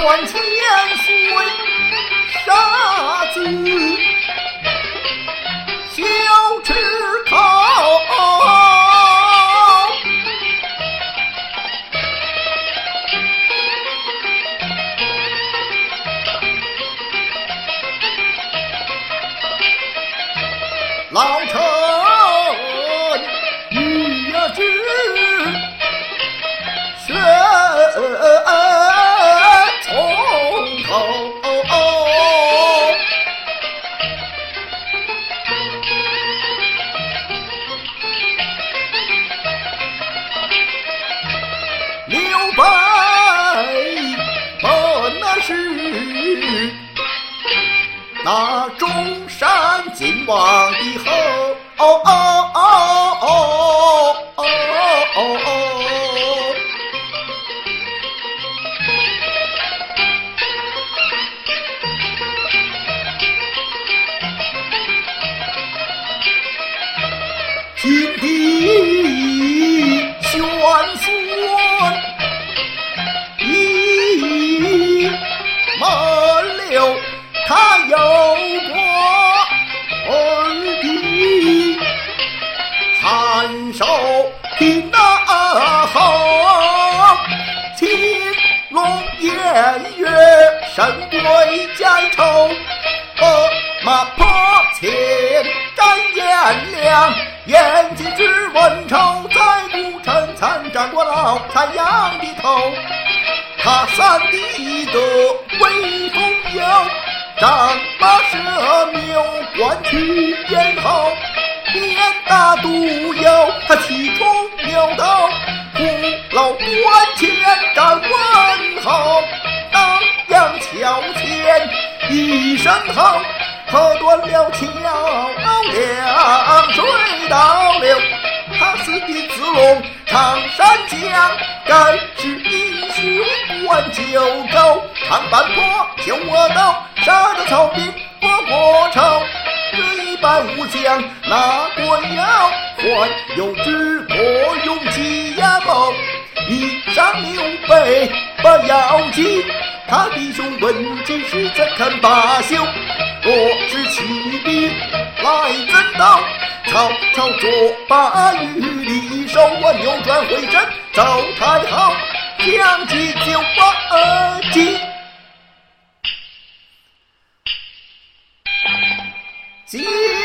万千岁杀子小赤头，老臣欲知血从头。刘备本来是那中山靖王的后，金帝玄孙一门流，他有过儿弟汉寿平那后，青龙偃月神归家仇，马坡前瞻颜良，眼睛只问仇，在古城参战过老太阳的头。他三弟的威风有，战马射谬，官去咽喉，鞭打独有，他气冲牛头，虎老关前站问候，当阳桥前一声吼，喝断了桥梁水倒流。他四弟子龙常山江，该是英雄关九州，长坂坡救我刀，杀得曹兵不过仇。这一般武将哪国有，还有知国勇气呀谋。一上刘备不要紧，他弟兄闻之时怎肯罢休？若是起兵来争斗，曹操作罢与离手，我扭转回身走太后，将计就计。计